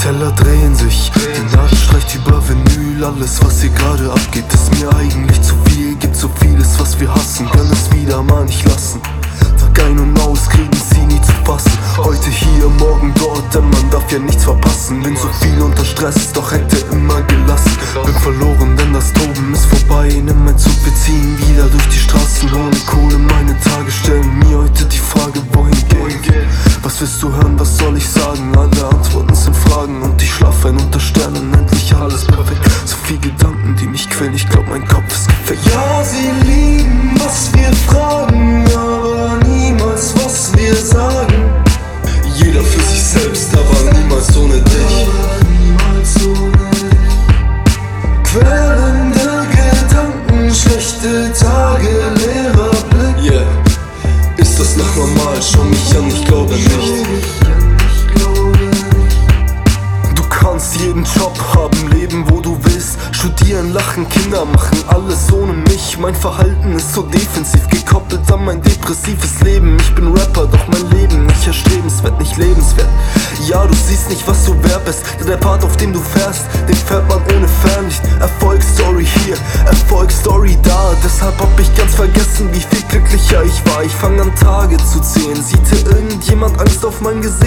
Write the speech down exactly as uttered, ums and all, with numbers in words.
Teller drehen sich, die Nadel streicht über Vinyl. Alles was hier gerade abgeht ist mir eigentlich zu viel. Gibt so vieles was wir hassen, können es wieder mal nicht lassen. Tag ein und aus kriegen sie nie zu fassen. Heute hier, morgen dort, denn man darf ja nichts verpassen. Bin so viel unter Stress, doch hätte immer gelassen. Bin verloren, denn das Toben ist vorbei. Nimm mein Zug, wir ziehen wieder durch die Straßen. Ohne Kohle, meine Tage stellen mir heute die Frage, wohin geht? Was willst du hören, was soll ich sagen? Alle Antworten sind Fragen und ich schlaf ein unter Sternen. Endlich alles perfekt, so viel Gedanken, die mich quälen. Ich glaub, mein Kopf ist gefällt. Ja, sie lieben, was wir fragen, aber niemals, was wir sagen. Jeder für sich selbst, aber niemals ohne dich. Quälende Gedanken, schlechte Tage, leerer Blick. Yeah, ist das noch normal? Schau mich an, ich glaube nicht. Du kannst jeden Job haben, leben wo du willst. Studieren, lachen, Kinder machen, alles ohne mich. Mein Verhalten ist so defensiv, gekoppelt an mein depressives Leben. Ich bin Rapper, doch mein Leben nicht erstrebenswert, nicht lebenswert. Ja, du siehst nicht, was du wert bist, denn der Part, auf dem du fährst, den fährt man ohne Fernlicht. Erfolgsstory hier, Erfolgsstory da. Deshalb hab ich ganz vergessen, wie viel glücklicher ich war. Ich fang an Tage zu zählen, sieht hier irgendjemand Angst auf mein Gesicht?